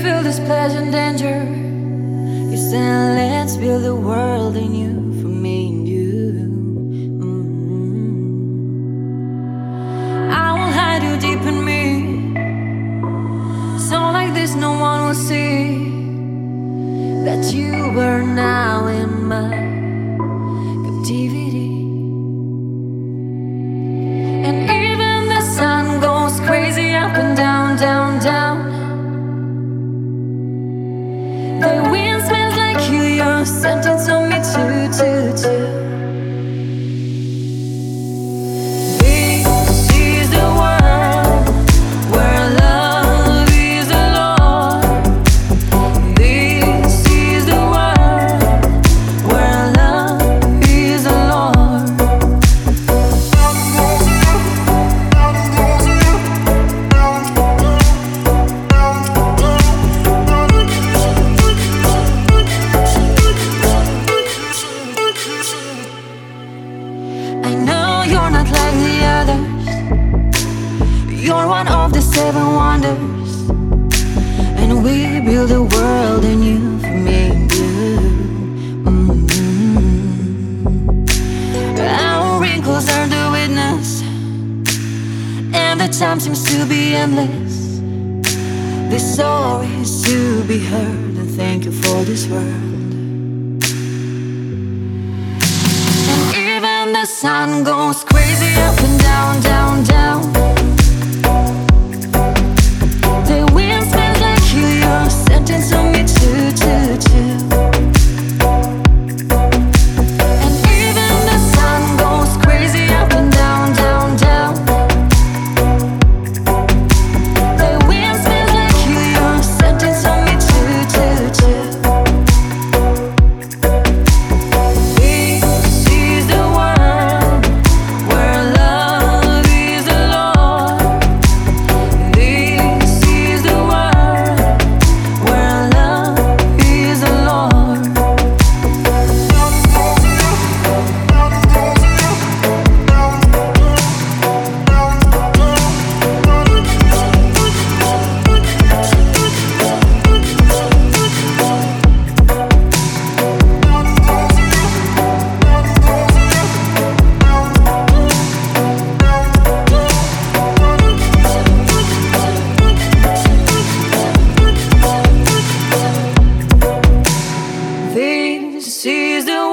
feel this pleasure and danger? You said, let's build the world anew for me and you. I will hide you deep in me, so like this no one will see that you were now in my captivity. And even the sun goes crazy up and down, down, down. The wind smells like you, your sentence on me too. This is the world where love is the Lord. This is the world where love is the Lord. I know you're not like the others. You're one of the seven wonders, and we build the world anew for me and you. Our wrinkles are the witness, and the time seems to be endless. This story is to be heard, and thank you for this world. Even the sun goes crazy up and down, down, down. The wind smells like you, your sentence on me too. And even the sun goes crazy up and down, down, down. The wind smells like you, your sentence on me too. This is the